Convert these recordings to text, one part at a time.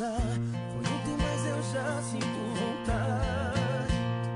voltar. Foi ontem, mas eu já sinto vontade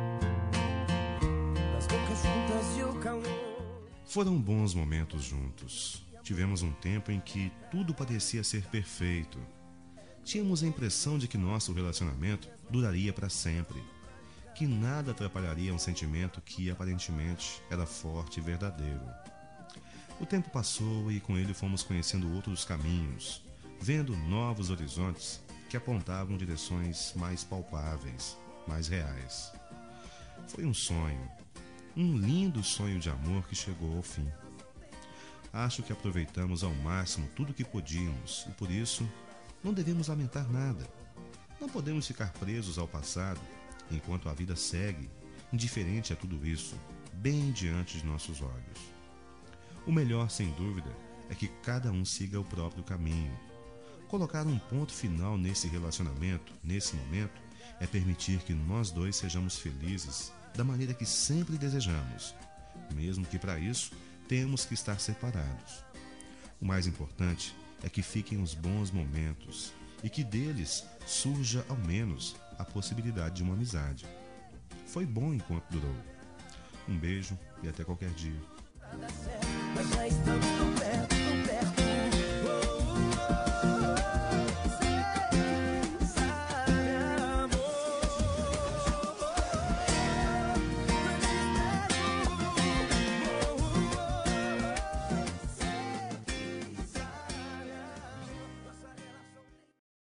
das bocas juntas e o calor. Foram bons momentos juntos. Tivemos um tempo em que tudo parecia ser perfeito. Tínhamos a impressão de que nosso relacionamento duraria para sempre, que nada atrapalharia um sentimento que aparentemente era forte e verdadeiro. O tempo passou e com ele fomos conhecendo outros caminhos, vendo novos horizontes que apontavam direções mais palpáveis, mais reais. Foi um sonho, um lindo sonho de amor que chegou ao fim. Acho que aproveitamos ao máximo tudo o que podíamos e por isso não devemos lamentar nada. Não podemos ficar presos ao passado enquanto a vida segue, indiferente a tudo isso, bem diante de nossos olhos. O melhor, sem dúvida, é que cada um siga o próprio caminho. Colocar um ponto final nesse relacionamento, nesse momento, é permitir que nós dois sejamos felizes da maneira que sempre desejamos, mesmo que para isso temos que estar separados. O mais importante é que fiquem os bons momentos e que deles surja ao menos a possibilidade de uma amizade. Foi bom enquanto durou. Um beijo e até qualquer dia. Mas já estamos tão perto.